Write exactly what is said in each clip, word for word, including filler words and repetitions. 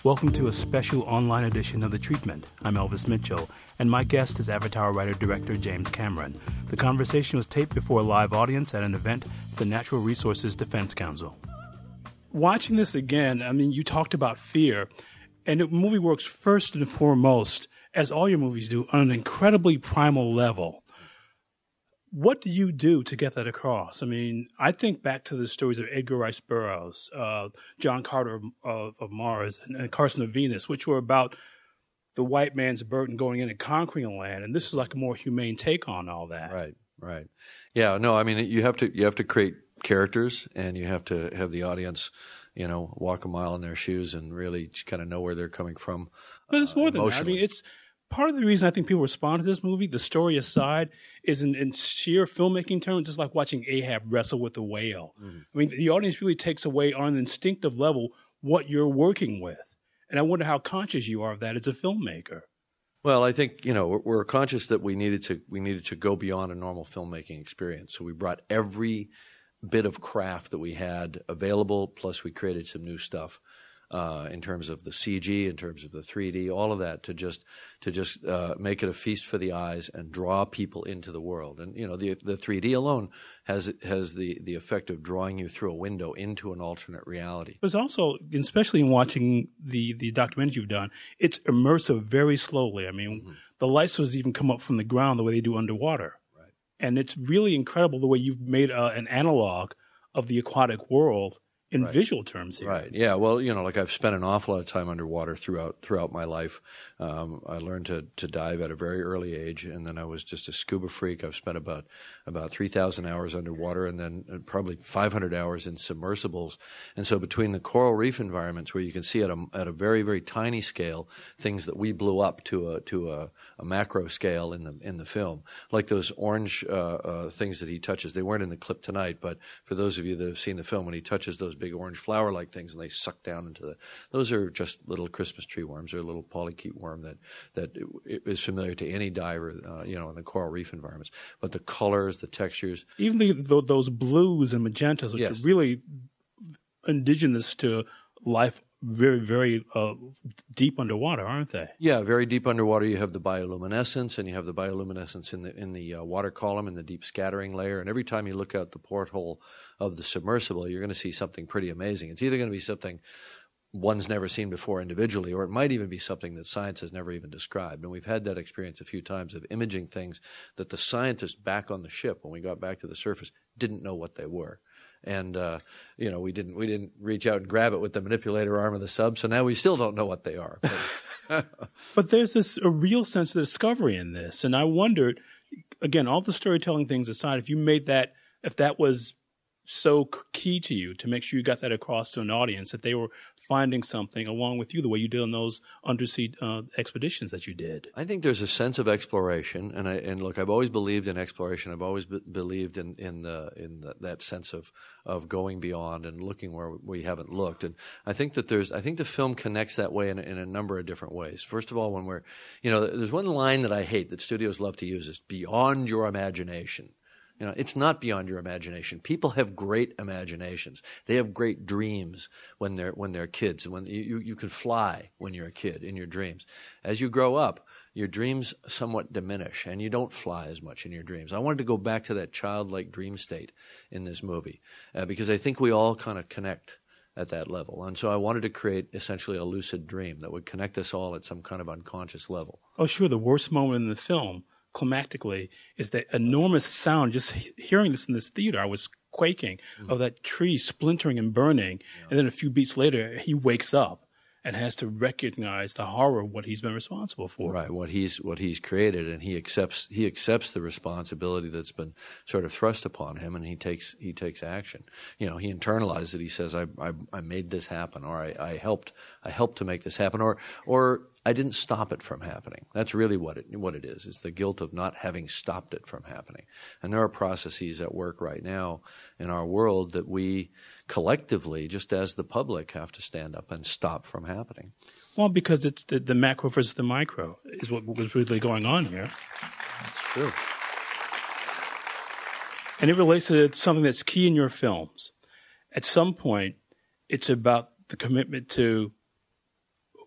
Welcome to a special online edition of The Treatment. I'm Elvis Mitchell, and my guest is Avatar writer-director James Cameron. The conversation was taped before a live audience at an event for the Natural Resources Defense Council. Watching this again, I mean, you talked about fear, and the movie works first and foremost, as all your movies do, on an incredibly primal level. What do you do to get that across? I mean, I think back to the stories of Edgar Rice Burroughs, uh, John Carter of, of Mars, and, and Carson of Venus, which were about the white man's burden going in and conquering a land. And this is like a more humane take on all that. Right, right. Yeah, no, I mean, you have to you have to create characters, and you have to have the audience, you know, walk a mile in their shoes and really kind of know where they're coming from. But it's more uh, than that. I mean, it's part of the reason I think people respond to this movie, the story aside, is in, in sheer filmmaking terms, just like watching Ahab wrestle with a whale. Mm-hmm. I mean, the audience really takes away on an instinctive level what you're working with. And I wonder how conscious you are of that as a filmmaker. Well, I think, you know, we're, we're conscious that we needed to we needed to go beyond a normal filmmaking experience. So we brought every bit of craft that we had available, plus we created some new stuff. Uh, in terms of the C G, in terms of the three D, all of that to just to just uh, make it a feast for the eyes and draw people into the world. And you know, the the three D alone has has the the effect of drawing you through a window into an alternate reality. But it's also, especially in watching the the documentaries you've done, it's immersive very slowly. I mean, mm-hmm. the light sources even come up from the ground the way they do underwater, right? And it's really incredible the way you've made uh, an analog of the aquatic world. In right. visual terms here. Right. Yeah. Well, you know, like I've spent an awful lot of time underwater throughout throughout my life. Um, I learned to to dive at a very early age, and then I was just a scuba freak. I've spent about about three thousand hours underwater, and then probably five hundred hours in submersibles. And so between the coral reef environments, where you can see at a at a very very tiny scale things that we blew up to a to a, a macro scale in the in the film, like those orange uh, uh, things that he touches. They weren't in the clip tonight, but for those of you that have seen the film, when he touches those big orange flower-like things and they suck down into the – those are just little Christmas tree worms. They're a little polychaete worm that, that is familiar to any diver, uh, you know, in the coral reef environments. But the colors, the textures – Even the, the, those blues and magentas, which yes. are really indigenous to life very, very uh, deep underwater, aren't they? Yeah, very deep underwater. You have the bioluminescence, and you have the bioluminescence in the in the uh, water column, in the deep scattering layer. And every time you look out the porthole of the submersible, you're going to see something pretty amazing. It's either going to be something one's never seen before individually, or it might even be something that science has never even described. And we've had that experience a few times of imaging things that the scientists back on the ship, when we got back to the surface, didn't know what they were. And uh, you know, we didn't we didn't reach out and grab it with the manipulator arm of the sub, so now we still don't know what they are. But, but there's this a real sense of discovery in this, and I wondered, again, all the storytelling things aside, if you made that, if that was so key to you to make sure you got that across to an audience, that they were finding something along with you, the way you did on those undersea uh, expeditions that you did. I think there's a sense of exploration, and I and look, I've always believed in exploration. I've always be- believed in in the in the, that sense of of going beyond and looking where we haven't looked. And I think that there's I think the film connects that way in, in a number of different ways. First of all, when we're you know, there's one line that I hate that studios love to use is beyond your imagination. You know, it's not beyond your imagination. People have great imaginations. They have great dreams when they're when they're kids. When you you can fly when you're a kid in your dreams. As you grow up, your dreams somewhat diminish, and you don't fly as much in your dreams. I wanted to go back to that childlike dream state in this movie uh, because I think we all kind of connect at that level. And so I wanted to create essentially a lucid dream that would connect us all at some kind of unconscious level. Oh, sure. The worst moment in the film, climactically, is that enormous sound. Just hearing this in this theater, I was quaking mm-hmm. of that tree splintering and burning. Yeah. And then a few beats later, he wakes up and has to recognize the horror of what he's been responsible for. Right, what he's what he's created, and he accepts he accepts the responsibility that's been sort of thrust upon him, and he takes he takes action. You know, he internalizes it. He says, "I I, I made this happen," or I, "I helped I helped to make this happen," or or I didn't stop it from happening. That's really what it what it is. It's the guilt of not having stopped it from happening. And there are processes at work right now in our world that we collectively, just as the public, have to stand up and stop from happening. Well, because it's the, the macro versus the micro is what was really going on here. That's true. And it relates to something that's key in your films. At some point, it's about the commitment to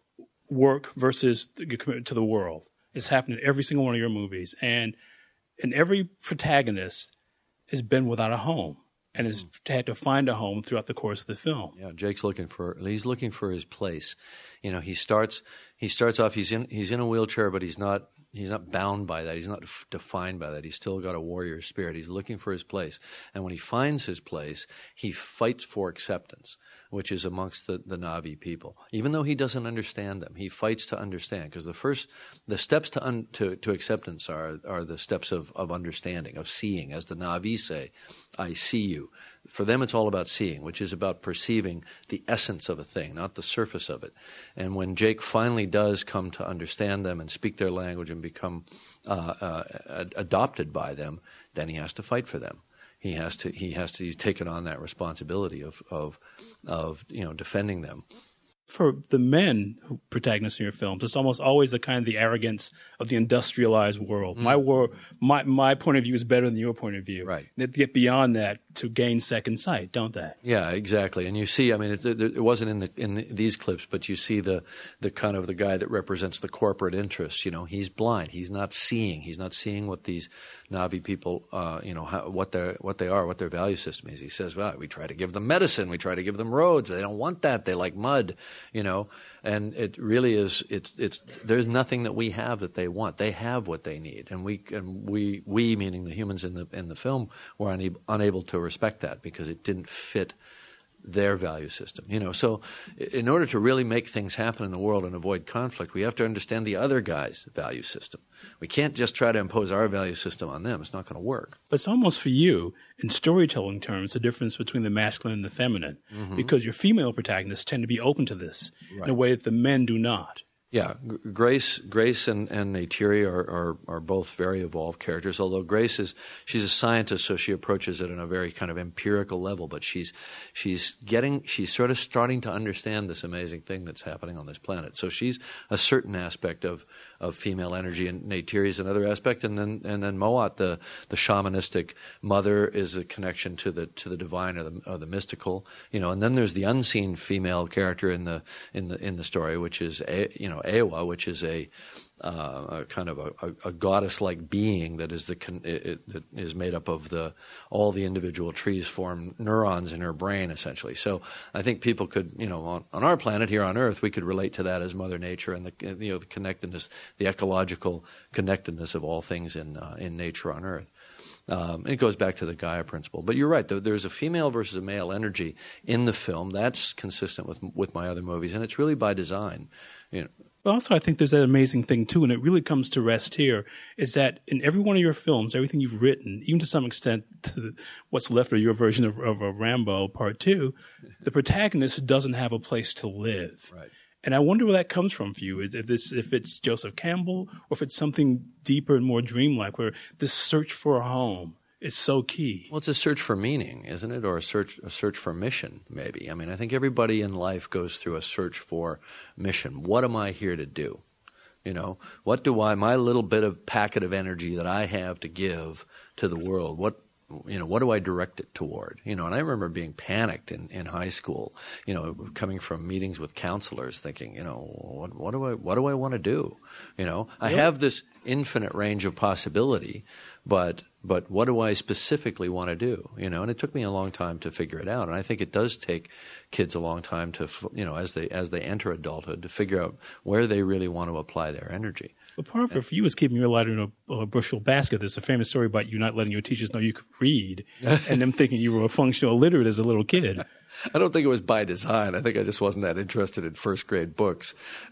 work versus your commitment to the world. It's happened in every single one of your movies. And and every protagonist has been without a home and has had to find a home throughout the course of the film. Yeah, Jake's looking for he's looking for his place. You know, he starts he starts off he's in he's in a wheelchair, but he's not he's not bound by that. He's not f- defined by that. He's still got a warrior spirit. He's looking for his place. And when he finds his place, he fights for acceptance, which is amongst the, the Na'vi people. Even though he doesn't understand them, he fights to understand, because the first, the steps to, un, to, to acceptance are, are the steps of, of understanding, of seeing. As the Na'vi say, I see you. For them, it's all about seeing, which is about perceiving the essence of a thing, not the surface of it. And when Jake finally does come to understand them and speak their language and become uh, uh, ad- adopted by them, then he has to fight for them. He has to. He has to. He's taken on that responsibility of, of, of you know, defending them. For the men who protagonists in your films, it's almost always the kind of the arrogance of the industrialized world. Mm. My world, my my point of view is better than your point of view. Right. They get beyond that to gain second sight, don't they? Yeah, exactly. And you see, I mean, it, it wasn't in the in the, these clips, but you see the the kind of the guy that represents the corporate interests. You know, he's blind. He's not seeing. He's not seeing what these Na'vi people, uh, you know, how, what they what they are, what their value system is. He says, well, we try to give them medicine. We try to give them roads. They don't want that. They like mud. You know, and it really is. It's it's. There's nothing that we have that they want. They have what they need, and we and we we meaning the humans in the in the film were unable, unable to respect that because it didn't fit their value system. You know, so in order to really make things happen in the world and avoid conflict, we have to understand the other guy's value system. We can't just try to impose our value system on them. It's not going to work. But it's almost for you, in storytelling terms, the difference between the masculine and the feminine, mm-hmm. because your female protagonists tend to be open to this right. in a way that the men do not. Yeah, Grace, Grace, and and Neytiri are, are are both very evolved characters. Although Grace is she's a scientist, so she approaches it on a very kind of empirical level. But she's she's getting she's sort of starting to understand this amazing thing that's happening on this planet. So she's a certain aspect of, of female energy, and Neytiri is another aspect. And then and then Moat, the the shamanistic mother, is a connection to the to the divine or the or the mystical. You know, and then there's the unseen female character in the in the in the story, which is you know. Ewa, which is a, uh, a kind of a, a, a goddess-like being that is the con- it, it, that is made up of the all the individual trees form neurons in her brain, essentially. So I think people could, you know, on, on our planet here on Earth, we could relate to that as Mother Nature and the you know the connectedness, the ecological connectedness of all things in uh, in nature on Earth. Um, it goes back to the Gaia principle. But you're right. There's a female versus a male energy in the film. That's consistent with with my other movies, and it's really by design. You know. But also, I think there's that amazing thing, too, and it really comes to rest here, is that in every one of your films, everything you've written, even to some extent to what's left of your version of, of, of Rambo Part two, the protagonist doesn't have a place to live. Right. And I wonder where that comes from for you, if, this, if it's Joseph Campbell or if it's something deeper and more dreamlike, where this search for a home is so key. Well, it's a search for meaning, isn't it? Or a search a search for mission, maybe. I mean, I think everybody in life goes through a search for mission. What am I here to do? You know, what do I, my little bit of packet of energy that I have to give to the world, what you know, what do I direct it toward? You know, and I remember being panicked in, in high school, you know, coming from meetings with counselors thinking, you know, what, what do I, what do I want to do? You know, I have this infinite range of possibility, but, but what do I specifically want to do? You know, and it took me a long time to figure it out. And I think it does take kids a long time to, you know, as they, as they enter adulthood, to figure out where they really want to apply their energy. But part of it for you is keeping your light in a, a bushel basket. There's a famous story about you not letting your teachers know you could read and them thinking you were a functional illiterate as a little kid. I don't think it was by design. I think I just wasn't that interested in first grade books.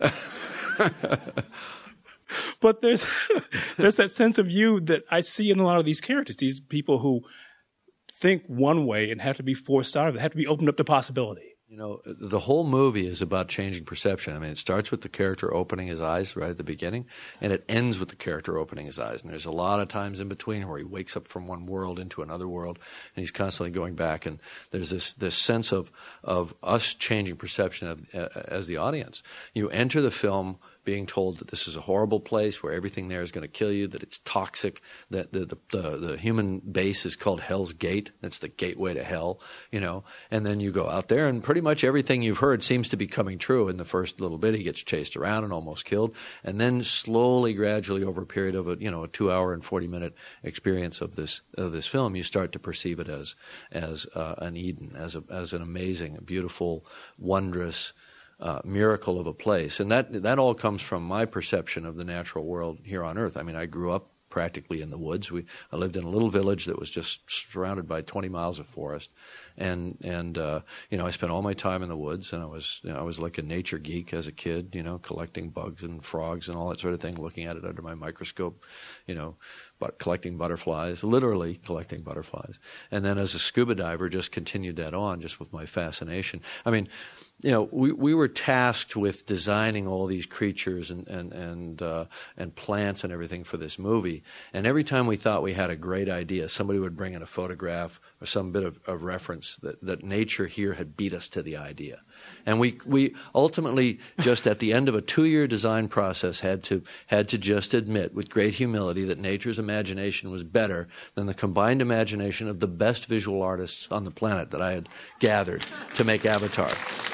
But there's there's that sense of you that I see in a lot of these characters, these people who think one way and have to be forced out of it, have to be opened up to possibility. You know, the whole movie is about changing perception. I mean, it starts with the character opening his eyes right at the beginning, and it ends with the character opening his eyes. And there's a lot of times in between where he wakes up from one world into another world, and he's constantly going back. And there's this this sense of of us changing perception of, uh, as the audience. You enter the film being told that this is a horrible place where everything there is going to kill you, that it's toxic, that the, the, the, the human base is called Hell's Gate. That's the gateway to hell, you know. And then you go out there and pretty much everything you've heard seems to be coming true. In the first little bit, he gets chased around and almost killed. And then slowly, gradually, over a period of a, you know, a two hour and forty minute experience of this, of this film, you start to perceive it as, as uh, an Eden, as a, as an amazing, beautiful, wondrous, Uh, miracle of a place. And that that all comes from my perception of the natural world here on Earth. I mean, I grew up practically in the woods. We I lived in a little village that was just surrounded by twenty miles of forest, and and uh, you know I spent all my time in the woods, and I was you know, I was like a nature geek as a kid, you know, collecting bugs and frogs and all that sort of thing, looking at it under my microscope, you know, but collecting butterflies, literally collecting butterflies, and then as a scuba diver, just continued that on, just with my fascination. I mean. You know, we, we were tasked with designing all these creatures and and and, uh, and plants and everything for this movie. And every time we thought we had a great idea, somebody would bring in a photograph or some bit of, of reference that, that nature here had beat us to the idea. And we we ultimately just at the end of a two-year design process had to had to just admit with great humility that nature's imagination was better than the combined imagination of the best visual artists on the planet that I had gathered to make Avatar.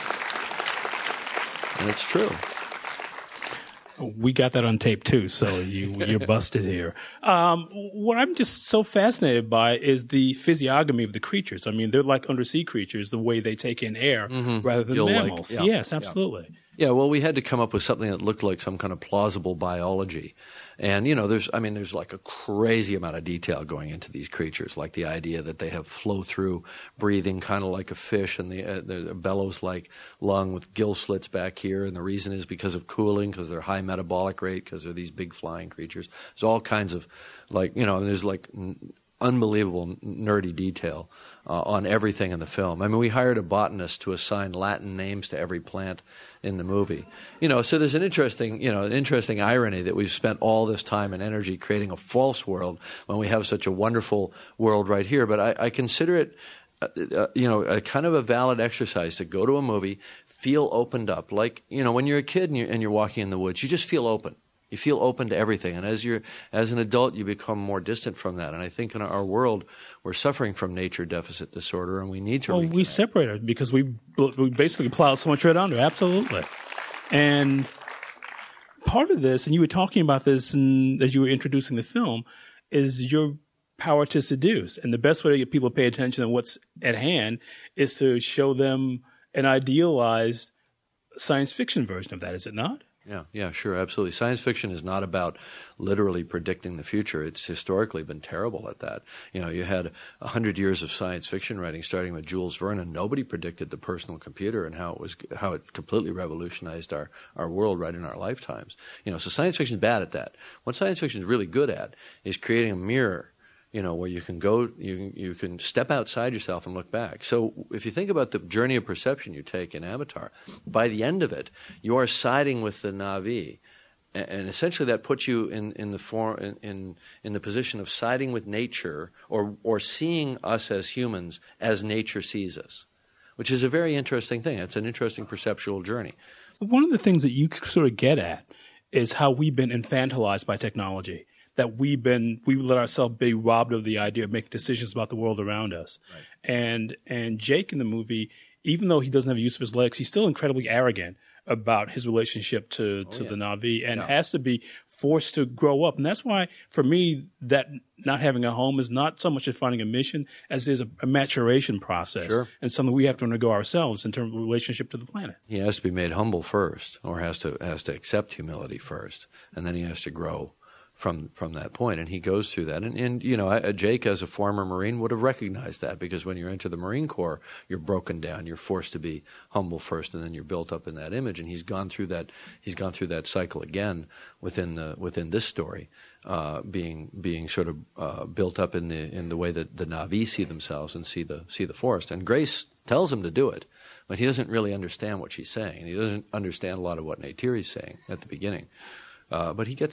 And it's true. We got that on tape too, so you, you're busted here. Um, what I'm just so fascinated by is the physiognomy of the creatures. I mean, they're like undersea creatures, the way they take in air mm-hmm. rather than Feel mammals. Like, yeah, yes, absolutely. Yeah. Yeah, well, we had to come up with something that looked like some kind of plausible biology. And, you know, there's, I mean, there's like a crazy amount of detail going into these creatures, like the idea that they have flow-through breathing, kind of like a fish, and the, uh, the bellows-like lung with gill slits back here. And the reason is because of cooling, because they're high metabolic rate, because they're these big flying creatures. There's all kinds of, like, you know, there's like n- unbelievable nerdy detail uh, on everything in the film. I mean, we hired a botanist to assign Latin names to every plant in the movie. You know, so there's an interesting, you know, an interesting irony that we've spent all this time and energy creating a false world when we have such a wonderful world right here. But I, I consider it, uh, uh, you know, a kind of a valid exercise to go to a movie, feel opened up. Like, you know, when you're a kid and you're, and you're walking in the woods, you just feel open. You feel open to everything, and as you're as an adult, you become more distant from that. And I think in our world, we're suffering from nature deficit disorder, and we need to. Well, reconnect. we separate it because we we basically plowed so much right under. Absolutely, and part of this, and you were talking about this, and as you were introducing the film, is your power to seduce, and the best way to get people to pay attention to what's at hand is to show them an idealized science fiction version of that. Is it not? Yeah, yeah, sure, absolutely. Science fiction is not about literally predicting the future. It's historically been terrible at that. You know, you had a hundred years of science fiction writing, starting with Jules Verne, and nobody predicted the personal computer and how it was, how it completely revolutionized our, our world right in our lifetimes. You know, so science fiction is bad at that. What science fiction is really good at is creating a mirror, you know, where you can go, you you can step outside yourself and look back. So if you think about the journey of perception you take in Avatar, by the end of it, you are siding with the Na'vi, and, and essentially that puts you in in the form in, in in the position of siding with nature, or or seeing us as humans as nature sees us, which is a very interesting thing. It's an interesting perceptual journey. One of the things that you sort of get at is how we've been infantilized by technology. That we've been, we let ourselves be robbed of the idea of making decisions about the world around us. Right. And, and Jake in the movie, even though he doesn't have use of his legs, he's still incredibly arrogant about his relationship to, oh, to yeah. the Na'vi, and yeah. has to be forced to grow up. And that's why, for me, that not having a home is not so much as finding a mission as it is a, a maturation process. Sure. And something we have to undergo ourselves in terms of relationship to the planet. He has to be made humble first, or has to, has to accept humility first, and then he has to grow from from that point, and he goes through that. And, and you know, I, Jake, as a former Marine, would have recognized that, because when you enter the Marine Corps, you're broken down, you're forced to be humble first, and then you're built up in that image. And he's gone through that. He's gone through that cycle again within the within this story, uh, being being sort of uh, built up in the in the way that the Na'vi see themselves and see the see the forest. And Grace tells him to do it, but he doesn't really understand what she's saying, and he doesn't understand a lot of what Neytiri's saying at the beginning. Uh, but he gets there.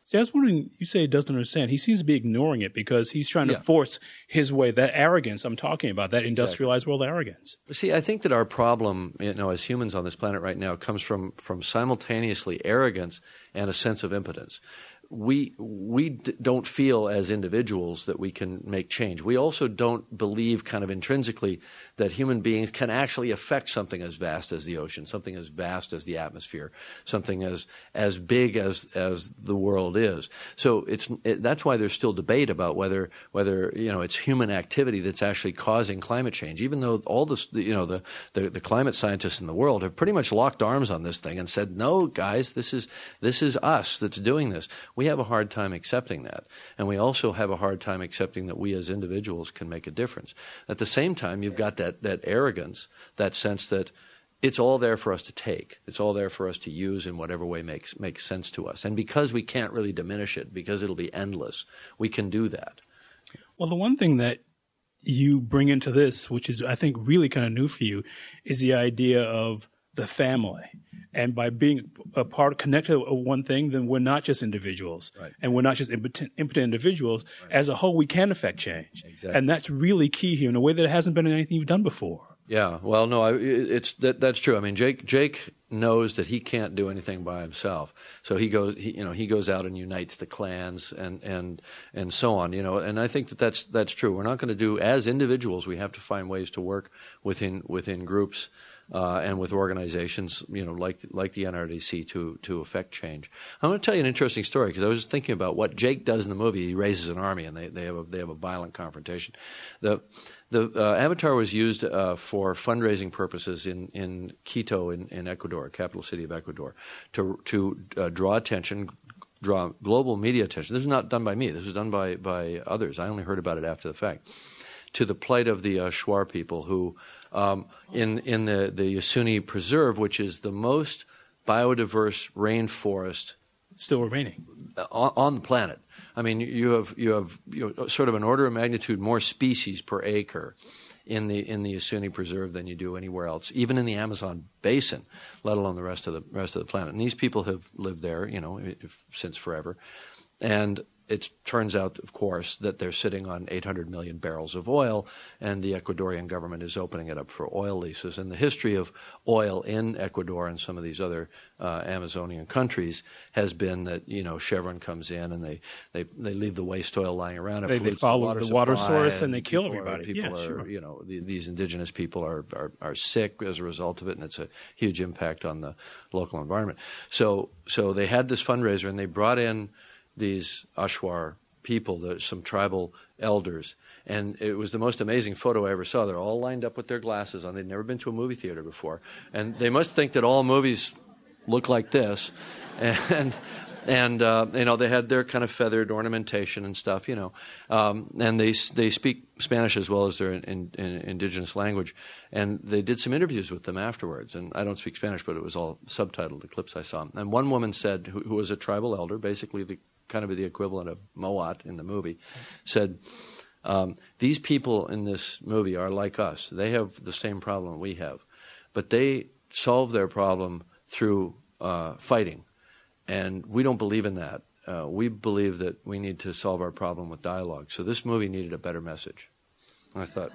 See, I was wondering, you say he doesn't understand. He seems to be ignoring it because he's trying to Yeah. force his way, that arrogance I'm talking about, that industrialized Exactly. world arrogance. See, I think that our problem, you know, as humans on this planet right now, comes from from simultaneously arrogance and a sense of impotence. We we d- don't feel as individuals that we can make change. We also don't believe kind of intrinsically that human beings can actually affect something as vast as the ocean, something as vast as the atmosphere, something as as big as as the world is. So it's it, that's why there's still debate about whether whether you know it's human activity that's actually causing climate change. Even though all this you know the the, the climate scientists in the world have pretty much locked arms on this thing and said, no, guys, this is this is us that's doing this. We have a hard time accepting that. And we also have a hard time accepting that we as individuals can make a difference. At the same time, you've got that, that arrogance, that sense that it's all there for us to take. It's all there for us to use in whatever way makes, makes sense to us. And because we can't really diminish it, because it'll be endless, we can do that. Well, the one thing that you bring into this, which is, I think, really kind of new for you, is the idea of the family. And by being a part, connected to one thing, then we're not just individuals. Right. And we're not just impotent, impotent individuals. Right. As a whole, we can affect change. Exactly. And that's really key here in a way that it hasn't been in anything you've done before. Yeah, well, no, I, it's that, that's true. I mean, Jake Jake knows that he can't do anything by himself, so he goes, he, you know, he goes out and unites the clans and and and so on, you know. And I think that that's that's true. We're not going to do as individuals. We have to find ways to work within within groups uh, and with organizations, you know, like like the N R D C to to affect change. I'm going to tell you an interesting story because I was just thinking about what Jake does in the movie. He raises an army and they they have a they have a violent confrontation. The The uh, Avatar was used uh, for fundraising purposes in, in Quito, in, in Ecuador, capital city of Ecuador, to to uh, draw attention, draw global media attention. This is not done by me. This was done by, by others. I only heard about it after the fact. To the plight of the uh, Shuar people who, um, in in the, the Yasuni Preserve, which is the most biodiverse rainforest Still remaining. On, on the planet. I mean, you have you have you know, sort of an order of magnitude more species per acre in the in the Yasuni Preserve than you do anywhere else, even in the Amazon basin, let alone the rest of the rest of the planet. And these people have lived there, you know, if, since forever. And it turns out, of course, that they're sitting on eight hundred million barrels of oil, and the Ecuadorian government is opening it up for oil leases. And the history of oil in Ecuador and some of these other uh, Amazonian countries has been that, you know, Chevron comes in and they, they, they leave the waste oil lying around. It They, they pollutes follow the water, the water supply, source and they kill people everybody. Are, people yeah, are, sure. you know, the, these indigenous people are, are, are sick as a result of it, and it's a huge impact on the local environment. So, so they had this fundraiser, and they brought in these Ashwar people, the, some tribal elders, and it was the most amazing photo I ever saw. They're all lined up with their glasses on. They'd never been to a movie theater before, and they must think that all movies look like this, and and uh, you know they had their kind of feathered ornamentation and stuff, you know, um, and they they speak Spanish as well as their in, in, in indigenous language, and they did some interviews with them afterwards. And I don't speak Spanish, but it was all subtitled, the clips I saw. And one woman said, who, who was a tribal elder, basically the kind of the equivalent of Moat in the movie, said, um, these people in this movie are like us. They have the same problem we have, but they solve their problem through uh, fighting, and we don't believe in that. Uh, we believe that we need to solve our problem with dialogue. So this movie needed a better message. And I thought,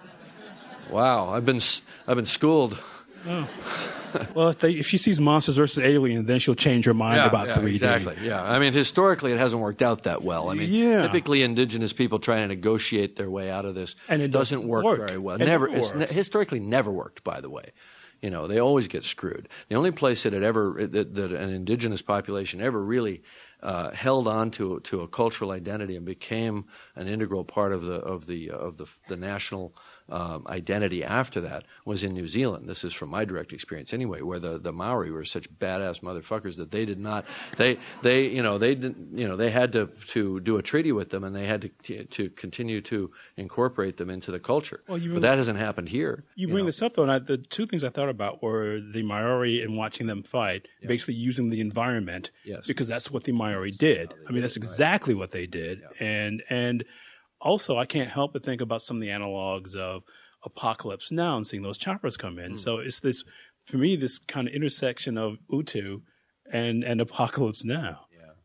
wow, I've been I've been schooled. Oh. Well, if, they, if she sees Monsters versus Alien, then she'll change her mind yeah, about yeah, three D. Exactly. Yeah. I mean, historically, it hasn't worked out that well. I mean, yeah. typically, indigenous people trying to negotiate their way out of this, and it doesn't, doesn't work, work very well. It never. never It's works. ne- historically never worked. By the way, you know, they always get screwed. The only place that it ever that, that an indigenous population ever really uh, held on to to a cultural identity and became an integral part of the of the of the the national um, identity after that was in New Zealand. This is from my direct experience anyway, where the, the Maori were such badass motherfuckers that they did not they they you know they didn't you know they had to to do a treaty with them, and they had to to continue to incorporate them into the culture. Well, you but really, that hasn't happened here. You, you bring know. this up though, and I, the two things I thought about were the Maori and watching them fight, yeah. basically using the environment, yes. because that's what the Maori did. I mean, that's exactly right. what they did, yeah. and and also I can't help but think about some of the analogs of Apocalypse Now and seeing those choppers come in. Mm. So it's this, for me, this kind of intersection of Utu and, and Apocalypse Now. Yeah.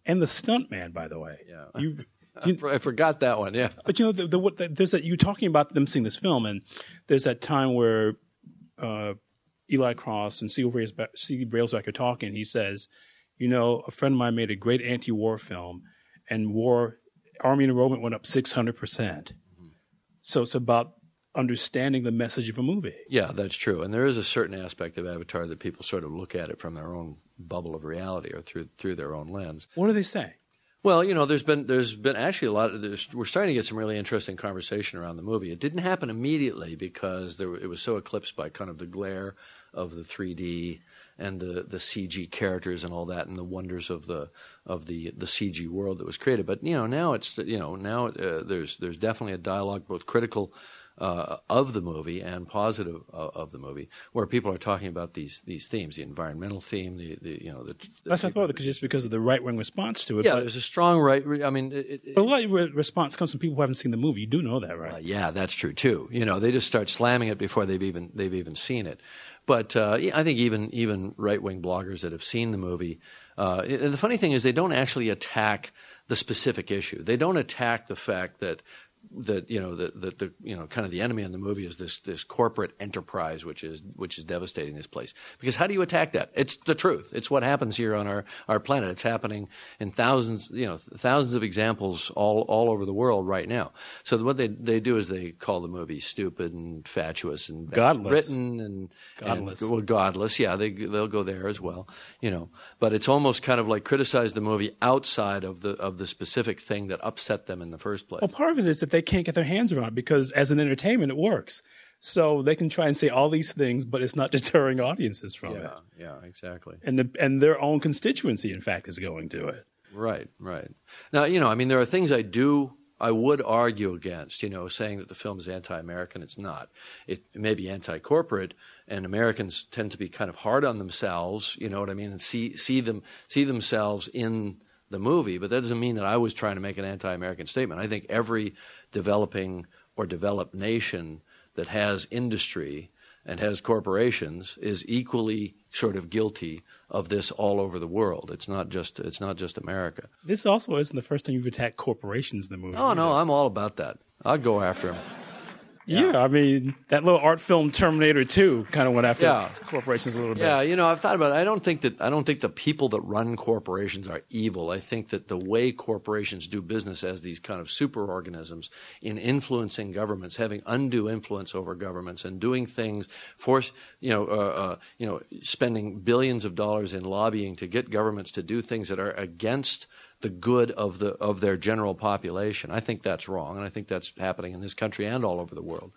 and the stuntman, by the way. Yeah. You, you, I forgot that one. Yeah. But you know, the, the, what, the, there's that you're talking about them seeing this film, and there's that time where uh, Eli Cross and Steve Railsback are talking. He says, "You know, a friend of mine made a great anti-war film, and war Army enrollment went up six hundred percent." Mm-hmm. So it's about understanding the message of a movie. Yeah, that's true. And there is a certain aspect of Avatar that people sort of look at it from their own bubble of reality or through through their own lens. What do they say? Well, you know, there's been there's been actually a lot of there's, we're starting to get some really interesting conversation around the movie. It didn't happen immediately because there, it was so eclipsed by kind of the glare of the three D and the, the C G characters and all that, and the wonders of the of the the C G world that was created. But you know, now it's you know now uh, there's there's definitely a dialogue, both critical Uh, of the movie and positive of, of the movie, where people are talking about these these themes, the environmental theme, the, the you know the. the That's I thought because just because of the right wing response to it. Yeah, but, there's a strong right. I mean, it, it, but a lot of re- response comes from people who haven't seen the movie. You do know that, right? Uh, yeah, that's true too. You know, they just start slamming it before they've even they've even seen it. But uh, I think even even right wing bloggers that have seen the movie, uh, and the funny thing is they don't actually attack the specific issue. They don't attack the fact that. That you know that the, the you know kind of the enemy in the movie is this this corporate enterprise which is which is devastating this place, because how do you attack that? It's the truth. It's what happens here on our, our planet. It's happening in thousands you know thousands of examples all all over the world right now. So what they they do is they call the movie stupid and fatuous and godless, written and godless. And, well, godless. Yeah, they they'll go there as well. You know, but it's almost kind of like criticize the movie outside of the of the specific thing that upset them in the first place. Well, part of it is that they can't get their hands around it because as an entertainment, it works. So they can try and say all these things, but it's not deterring audiences from yeah, it. Yeah, exactly. And the, and their own constituency, in fact, is going to it. Right, right. Now, you know, I mean, there are things I do, I would argue against, you know, saying that the film is anti-American. It's not. It, it may be anti-corporate, and Americans tend to be kind of hard on themselves, you know what I mean, and see see them see themselves in the movie, but that doesn't mean that I was trying to make an anti-American statement. I think every developing or developed nation that has industry and has corporations is equally sort of guilty of this all over the world. It's not just it's not just America. This also isn't the first time you've attacked corporations in the movie. Oh, either. no, I'm all about that. I'll go after them. Yeah. yeah, I mean, that little art film Terminator two kind of went after yeah. corporations a little bit. Yeah, you know, I've thought about it. I don't think that I don't think the people that run corporations are evil. I think that the way corporations do business as these kind of superorganisms in influencing governments, having undue influence over governments, and doing things, force, you know, uh, uh, you know, spending billions of dollars in lobbying to get governments to do things that are against the good of the of their general population. I think that's wrong, and I think that's happening in this country and all over the world.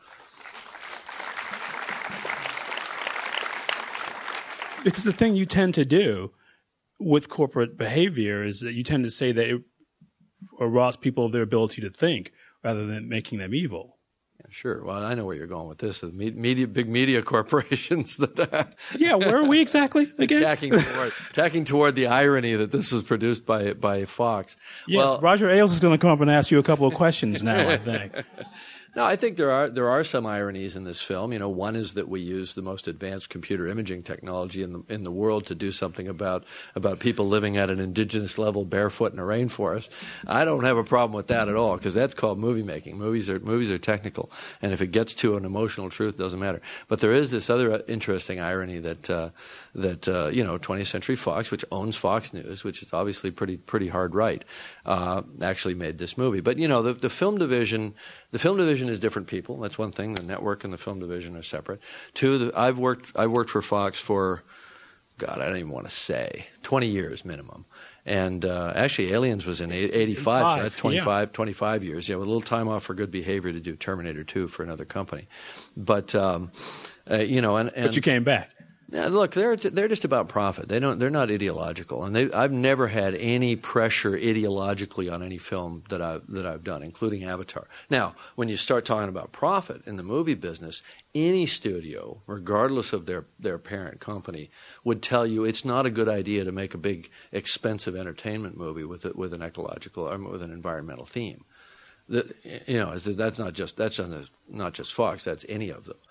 Because the thing you tend to do with corporate behavior is that you tend to say that it robs people of their ability to think rather than making them evil. Sure. Well, I know where you're going with this. The media, big media corporations that yeah, where are we exactly again? Attacking toward, attacking toward the irony that this was produced by by Fox. Yes, well, Roger Ailes is going to come up and ask you a couple of questions now, I think. No, I think there are there are some ironies in this film. You know, one is that we use the most advanced computer imaging technology in the in the world to do something about about people living at an indigenous level barefoot in a rainforest. I don't have a problem with that at all, because that's called movie making. Movies are movies are technical, and if it gets to an emotional truth, it doesn't matter. But there is this other interesting irony that uh, that uh, you know, twentieth Century Fox, which owns Fox News, which is obviously pretty pretty hard right, uh, actually made this movie. But you know, the the film division. The film division is different people. That's one thing. The network and the film division are separate. Two, the, I've worked I've worked for Fox for, God, I don't even want to say, twenty years minimum. And uh, actually, Aliens was in eighty-five, so that's twenty-five, yeah. twenty-five years. Yeah, with a little time off for good behavior to do Terminator two for another company. But, um, uh, you know, and, and... But you came back. Yeah, look, they're they're just about profit. They don't. They're not ideological, and they, I've never had any pressure ideologically on any film that I've that I've done, including Avatar. Now, when you start talking about profit in the movie business, any studio, regardless of their their parent company, would tell you it's not a good idea to make a big, expensive entertainment movie with a, with an ecological or with an environmental theme. The, you know, that's not just that's not just Fox. That's any of them.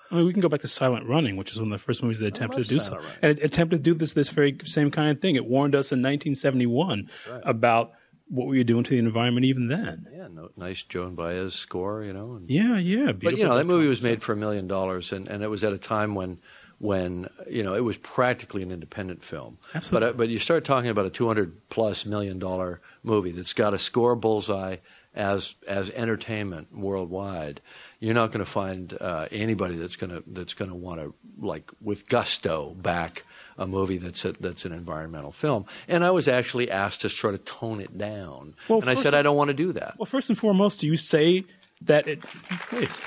I mean, we can go back to Silent Running, which is one of the first movies that attempted to do so. Running. And it attempted to do this this very same kind of thing. It warned us in nineteen seventy-one right. about what were you doing to the environment even then. Yeah, no, nice Joan Baez score, you know. And, yeah, yeah. But, you know, that movie was made for a million dollars, and and it was at a time when, when you know, it was practically an independent film. Absolutely. But, but you start talking about a two hundred plus million dollar movie that's got a score bullseye as as entertainment worldwide. You're not going to find uh, anybody that's going to that's going to want to, like, with gusto back a movie that's a, that's an environmental film. And I was actually asked to sort of tone it down, well, and I said I don't want to do that. Well, first and foremost, do you say that it? Please.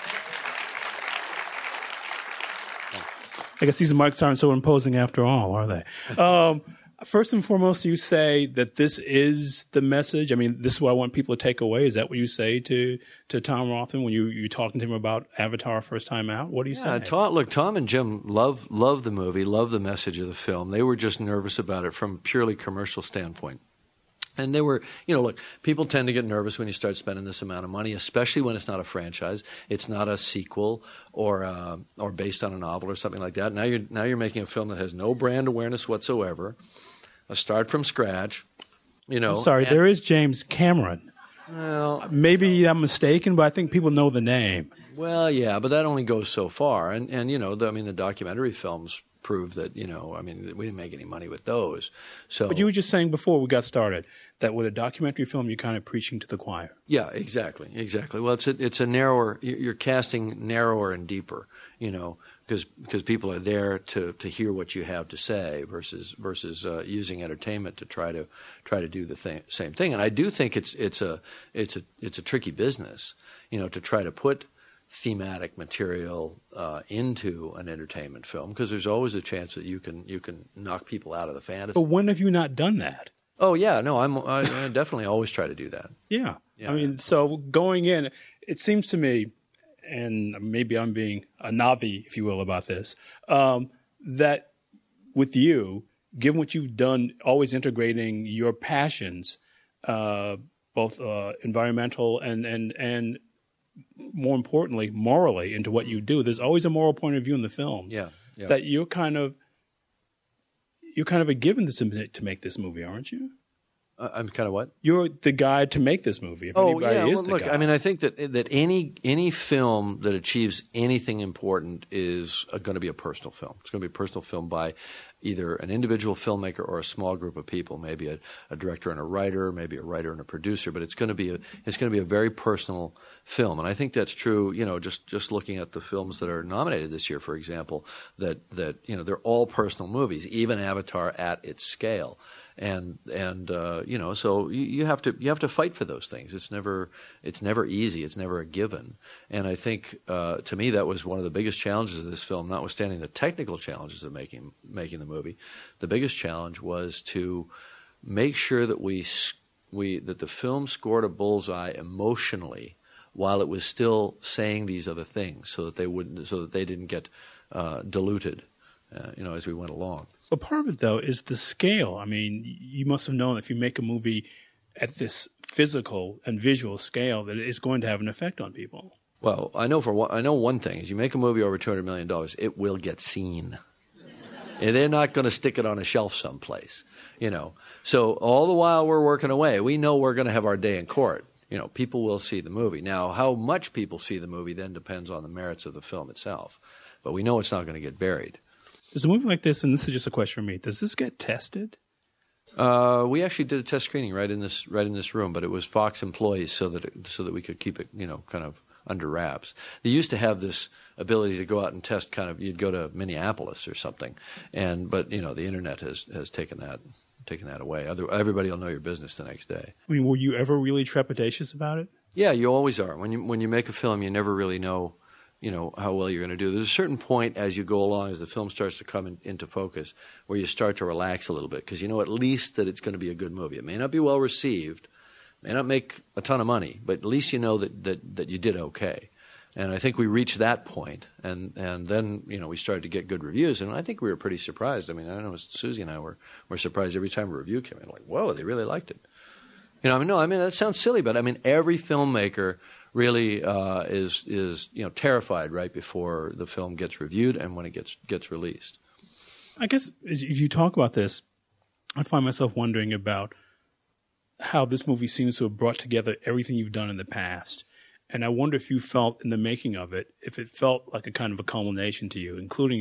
I guess these mics aren't so imposing after all, are they? Um, First and foremost, you say that this is the message. I mean, this is what I want people to take away. Is that what you say to, to Tom Rothman when you, you're talking to him about Avatar first time out? What do you yeah, say? Tom, look, Tom and Jim love love the movie, love the message of the film. They were just nervous about it from a purely commercial standpoint. And they were, you know, look, people tend to get nervous when you start spending this amount of money, especially when it's not a franchise. It's not a sequel or uh, or based on a novel or something like that. Now you're now you're making a film that has no brand awareness whatsoever. A start from scratch, you know. I'm sorry, and, there is James Cameron. Well, maybe I'm mistaken, but I think people know the name. Well, yeah, but that only goes so far. And and you know, the, I mean, the documentary films prove that, you know, I mean, we didn't make any money with those. So, but you were just saying before we got started that with a documentary film, you're kind of preaching to the choir. Yeah, exactly, exactly. Well, it's a, it's a narrower. You're casting narrower and deeper, you know. Because because people are there to, to hear what you have to say versus versus uh, using entertainment to try to try to do the thing, same thing. And I do think it's it's a it's a it's a tricky business, you know, to try to put thematic material uh, into an entertainment film, because there's always a chance that you can you can knock people out of the fantasy. But when have you not done that? Oh yeah, no, I'm I, I definitely always try to do that. Yeah, yeah. I mean, so going in, it seems to me, and maybe I'm being a Navi, if you will, about this, um, that with you, given what you've done, always integrating your passions, uh, both uh, environmental and, and, and more importantly, morally, into what you do, there's always a moral point of view in the films. Yeah, yeah. That you're kind of, you're kind of a given to, to make this movie, aren't you? Uh, I'm kind of what? You're the guy to make this movie. If oh, anybody yeah. is Well, the look, guy. I mean, I think that that any any film that achieves anything important is going to be a personal film. It's going to be a personal film by either an individual filmmaker or a small group of people, maybe a, a director and a writer, maybe a writer and a producer. But it's going to be a it's going to be a very personal film, and I think that's true. You know, just just looking at the films that are nominated this year, for example, that that you know they're all personal movies, even Avatar at its scale. And and uh, you know, so you, you have to you have to fight for those things. It's never it's never easy. It's never a given. And I think uh, to me that was one of the biggest challenges of this film, notwithstanding the technical challenges of making making the movie. The biggest challenge was to make sure that we we that the film scored a bullseye emotionally while it was still saying these other things, so that they wouldn't so that they didn't get uh, diluted, uh, you know, as we went along. But part of it, though, is the scale. I mean, you must have known if you make a movie at this physical and visual scale that it's going to have an effect on people. Well, I know for one, I know one thing is you make a movie over two hundred million dollars, it will get seen. And they're not going to stick it on a shelf someplace, you know. So all the while we're working away, we know we're going to have our day in court. You know, people will see the movie. Now, how much people see the movie then depends on the merits of the film itself. But we know it's not going to get buried. Does a movie like this, and this is just a question for me, does this get tested? Uh, we actually did a test screening right in this right in this room, but it was Fox employees so that it, so that we could keep it, you know, kind of under wraps. They used to have this ability to go out and test. Kind of, you'd go to Minneapolis or something, and but you know, the internet has has taken that taken that away. Other, everybody will know your business the next day. I mean, were you ever really trepidatious about it? Yeah, you always are. When you when you make a film, you never really know. You know, how well you're going to do. There's a certain point as you go along, as the film starts to come in, into focus, where you start to relax a little bit because you know at least that it's going to be a good movie. It may not be well received, may not make a ton of money, but at least you know that, that, that you did okay. And I think we reached that point, and, and then, you know, we started to get good reviews, and I think we were pretty surprised. I mean, I know Susie and I were, were surprised every time a review came in, like, whoa, they really liked it. You know, I mean, no, I mean, that sounds silly, but I mean, every filmmaker really uh, is is you know terrified right before the film gets reviewed and when it gets gets released. I guess as you talk about this, I find myself wondering about how this movie seems to have brought together everything you've done in the past. And I wonder if you felt in the making of it, if it felt like a kind of a culmination to you, including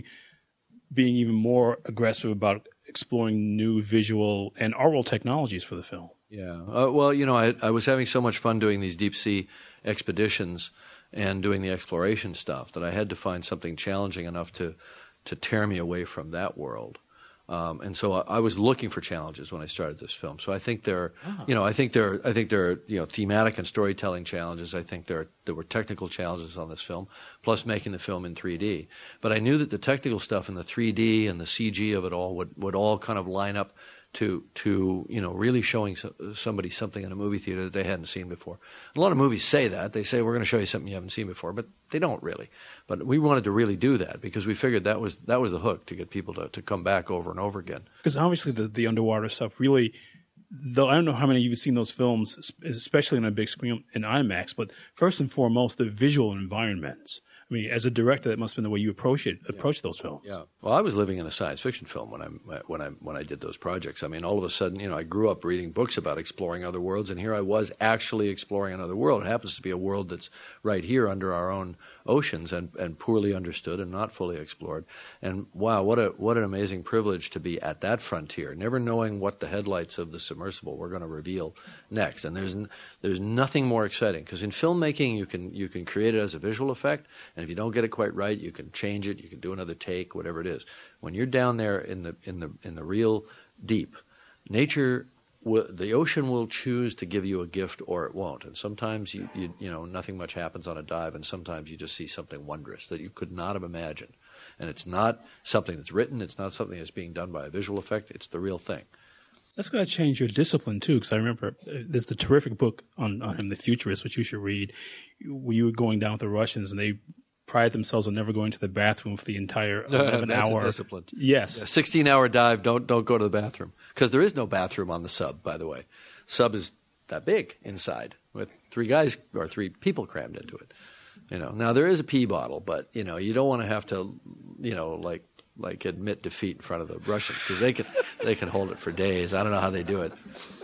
being even more aggressive about exploring new visual and oral technologies for the film. Yeah. Uh, well, you know, I, I was having so much fun doing these deep sea expeditions and doing the exploration stuff that I had to find something challenging enough to, to tear me away from that world. Um, and so I, I was looking for challenges when I started this film. So I think there, oh. you know, I think there, I think there are, you know, thematic and storytelling challenges. I think there, there were technical challenges on this film, plus making the film in three D. But I knew that the technical stuff and the three D and the C G of it all would, would all kind of line up to, to you know, really showing so, somebody something in a movie theater that they hadn't seen before. A lot of movies say that. They say, we're going to show you something you haven't seen before, but they don't really. But we wanted to really do that because we figured that was that was the hook to get people to, to come back over and over again. Because obviously the, the underwater stuff really, though I don't know how many of you have seen those films, especially on a big screen in IMAX, but first and foremost, the visual environments. I mean, as a director, that must have been the way you approach it, approach yeah. those films. Yeah. Well, I was living in a science fiction film when I when I when I did those projects. I mean, all of a sudden, you know, I grew up reading books about exploring other worlds, and here I was actually exploring another world. It happens to be a world that's right here under our own oceans and, and poorly understood and not fully explored. And wow, what a what an amazing privilege to be at that frontier, never knowing what the headlights of the submersible were going to reveal next. And there's there's nothing more exciting because in filmmaking you can you can create it as a visual effect. And if you don't get it quite right, you can change it. You can do another take, whatever it is. When you're down there in the in the in the real deep, nature, will, the ocean will choose to give you a gift or it won't. And sometimes you, you you know nothing much happens on a dive, and sometimes you just see something wondrous that you could not have imagined. And it's not something that's written. It's not something that's being done by a visual effect. It's the real thing. That's going to change your discipline, too, because I remember uh, there's the terrific book on, on him, The Futurist, which you should read, where you were going down with the Russians, and they pride themselves on never going to the bathroom for the entire eleven That's hour. A discipline. Yes. Yeah, sixteen hour dive, don't, don't go to the bathroom. Because there is no bathroom on the sub, by the way. Sub is that big inside with three guys or three people crammed into it. You know, now there is a pee bottle, but, you know, you don't want to have to, you know, like, like admit defeat in front of the Russians because they can they can hold it for days. I don't know how they do it.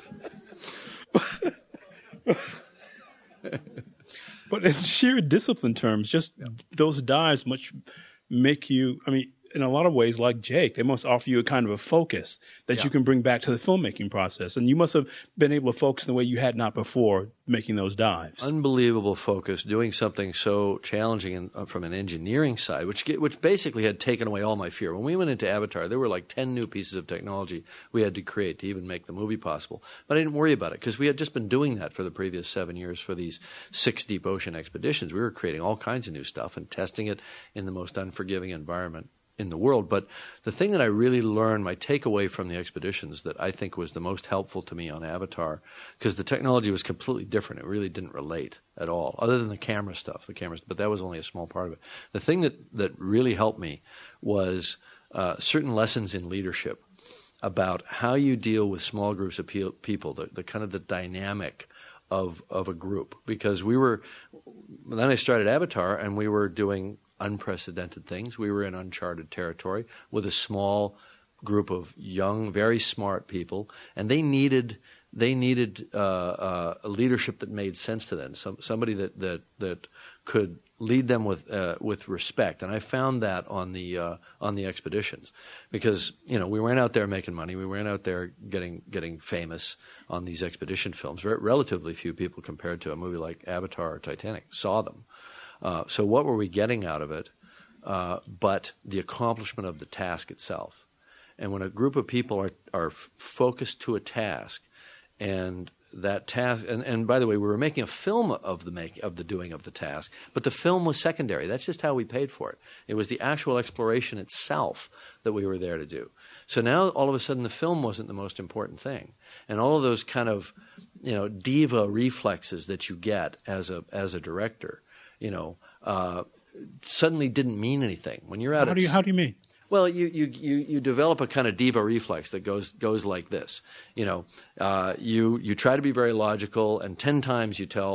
But in sheer discipline terms, just yeah. those dives much make you, I mean, in a lot of ways, like Jake, they must offer you a kind of a focus that yeah. you can bring back to the filmmaking process. And you must have been able to focus in the way you had not before making those dives. Unbelievable focus, doing something so challenging in, uh, from an engineering side, which which basically had taken away all my fear. When we went into Avatar, there were like ten new pieces of technology we had to create to even make the movie possible. But I didn't worry about it because we had just been doing that for the previous seven years for these six deep ocean expeditions. We were creating all kinds of new stuff and testing it in the most unforgiving environment in the world. But the thing that I really learned, my takeaway from the expeditions that I think was the most helpful to me on Avatar, because the technology was completely different. It really didn't relate at all, other than the camera stuff, the cameras, but that was only a small part of it. The thing that, that really helped me was uh, certain lessons in leadership about how you deal with small groups of pe- people, the, the kind of the dynamic of of a group. Because we were, then I started Avatar and we were doing unprecedented things. We were in uncharted territory with a small group of young, very smart people, and they needed they needed uh, uh, a leadership that made sense to them. Some somebody that that that could lead them with uh, with respect. And I found that on the uh, on the expeditions, because you know we weren't out there making money. We weren't out there getting getting famous on these expedition films. Re- relatively few people compared to a movie like Avatar or Titanic saw them. Uh, so what were we getting out of it uh, but the accomplishment of the task itself? And when a group of people are, are f- focused to a task, and that task, and, and by the way, we were making a film of the make of the doing of the task, but the film was secondary. That's just how we paid for it. It was the actual exploration itself that we were there to do. So now all of a sudden the film wasn't the most important thing. And all of those kind of, you know, diva reflexes that you get as a as a director, you know, uh, suddenly didn't mean anything. When you're out how at do you how do you mean? Well, you, you, you, you develop a kind of diva reflex that goes goes like this. You know, uh, you you try to be very logical, and ten times you tell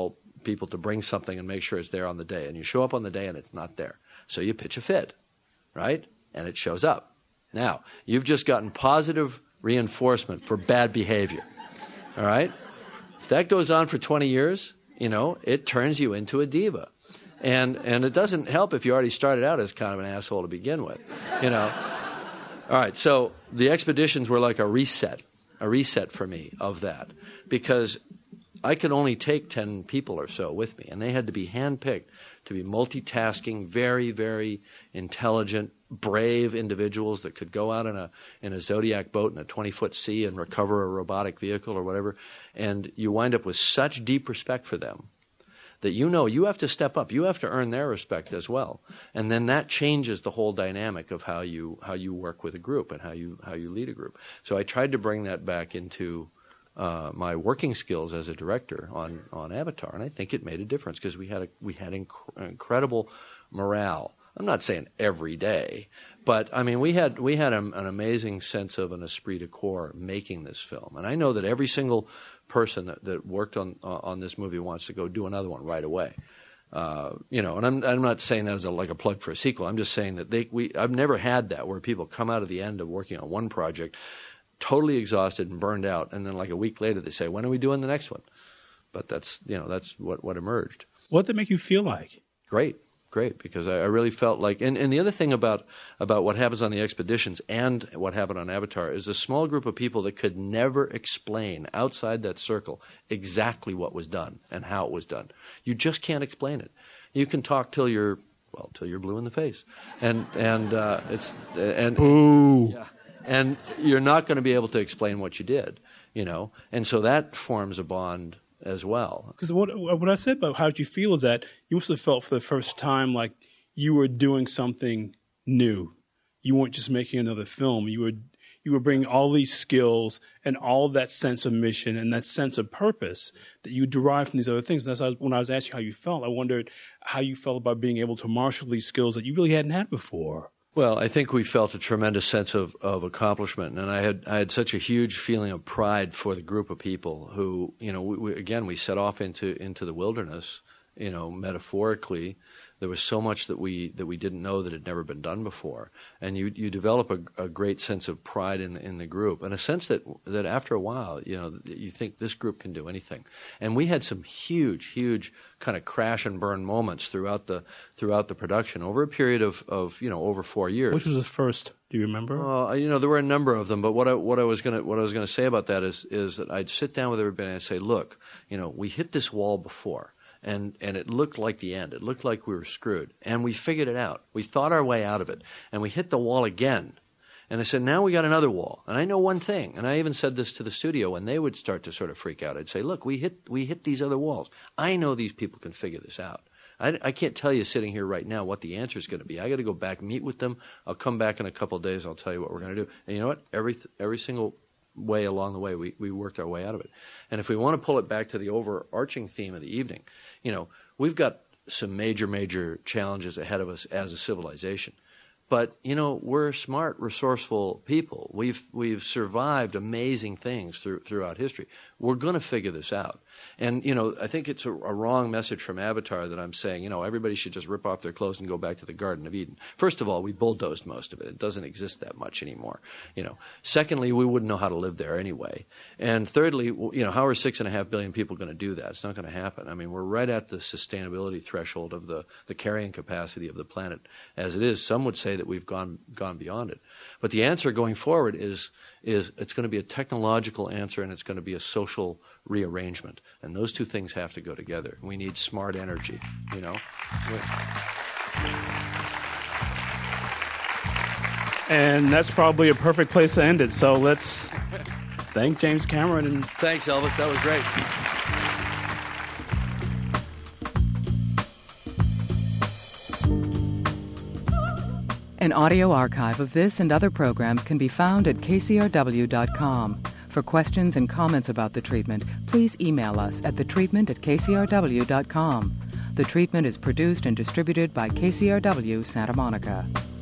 people to bring something and make sure it's there on the day. And you show up on the day and it's not there. So you pitch a fit, right? And it shows up. Now, you've just gotten positive reinforcement for bad behavior, all right? If that goes on for twenty years, you know, it turns you into a diva. And and it doesn't help if you already started out as kind of an asshole to begin with, you know. All right, so the expeditions were like a reset, a reset for me of that, because I could only take ten people or so with me, and they had to be handpicked to be multitasking, very, very intelligent, brave individuals that could go out in a in a Zodiac boat in a twenty-foot sea and recover a robotic vehicle or whatever. And you wind up with such deep respect for them that you know you have to step up. You have to earn their respect as well. And then that changes the whole dynamic of how you how you work with a group and how you how you lead a group. So I tried to bring that back into uh, my working skills as a director on, on Avatar, and I think it made a difference because we had a, we had inc- incredible morale. I'm not saying every day, but I mean we had we had a, an amazing sense of an esprit de corps making this film, and I know that every single person that, that worked on uh, on this movie wants to go do another one right away. Uh, you know, and I'm I'm not saying that as a, like a plug for a sequel. I'm just saying that they we I've never had that where people come out of the end of working on one project totally exhausted and burned out, and then like a week later they say, when are we doing the next one? But that's you know that's what what emerged. What did that make you feel like? Great. Great, because I, I really felt like, and, and the other thing about about what happens on the expeditions and what happened on Avatar is a small group of people that could never explain outside that circle exactly what was done and how it was done. You just can't explain it. You can talk till you're well till you're blue in the face, and and uh, it's and Ooh. Yeah, and you're not going to be able to explain what you did, you know, and so that forms a bond as well. Because what what I said about how did you feel is that you must have felt for the first time like you were doing something new. You weren't just making another film. You were you were bringing all these skills and all that sense of mission and that sense of purpose that you derived from these other things. And that's how, when I was asking how you felt, I wondered how you felt about being able to marshal these skills that you really hadn't had before. Well, I think we felt a tremendous sense of, of accomplishment, and I had I had such a huge feeling of pride for the group of people who, you know, we, we, again, we set off into into the wilderness, you know, metaphorically. There was so much that we that we didn't know that had never been done before, and you you develop a, a great sense of pride in in the group, and a sense that that after a while, you know, you think this group can do anything. And we had some huge, huge kind of crash and burn moments throughout the throughout the production over a period of, of you know over four years. Which was the first? Do you remember? Uh, you know, there were a number of them, but what I what I was gonna what I was gonna say about that is is that I'd sit down with everybody and I'd say, look, you know, we hit this wall before. And and it looked like the end. It looked like we were screwed. And we figured it out. We thought our way out of it. And we hit the wall again. And I said, now we got another wall. And I know one thing. And I even said this to the studio when they would start to sort of freak out. I'd say, look, we hit we hit these other walls. I know these people can figure this out. I, I can't tell you sitting here right now what the answer is going to be. I got to go back, meet with them. I'll come back in a couple of days. I'll tell you what we're going to do. And you know what? Every every single way along the way, we, we worked our way out of it. And if we want to pull it back to the overarching theme of the evening, you know, we've got some major, major challenges ahead of us as a civilization. But, you know, we're smart, resourceful people. We've we've survived amazing things through, throughout history. We're going to figure this out. And, you know, I think it's a, a wrong message from Avatar that I'm saying, you know, everybody should just rip off their clothes and go back to the Garden of Eden. First of all, we bulldozed most of it. It doesn't exist that much anymore, you know. Secondly, we wouldn't know how to live there anyway. And thirdly, you know, how are six and a half billion people going to do that? It's not going to happen. I mean, we're right at the sustainability threshold of the, the carrying capacity of the planet as it is. Some would say that we've gone gone beyond it. But the answer going forward is is it's going to be a technological answer and it's going to be a social rearrangement. And those two things have to go together. We need smart energy, you know. And that's probably a perfect place to end it. So let's thank James Cameron. And thanks, Elvis. That was great. An audio archive of this and other programs can be found at K C R W dot com. For questions and comments about The Treatment, please email us at the treatment at K C R W dot com. The Treatment is produced and distributed by K C R W Santa Monica.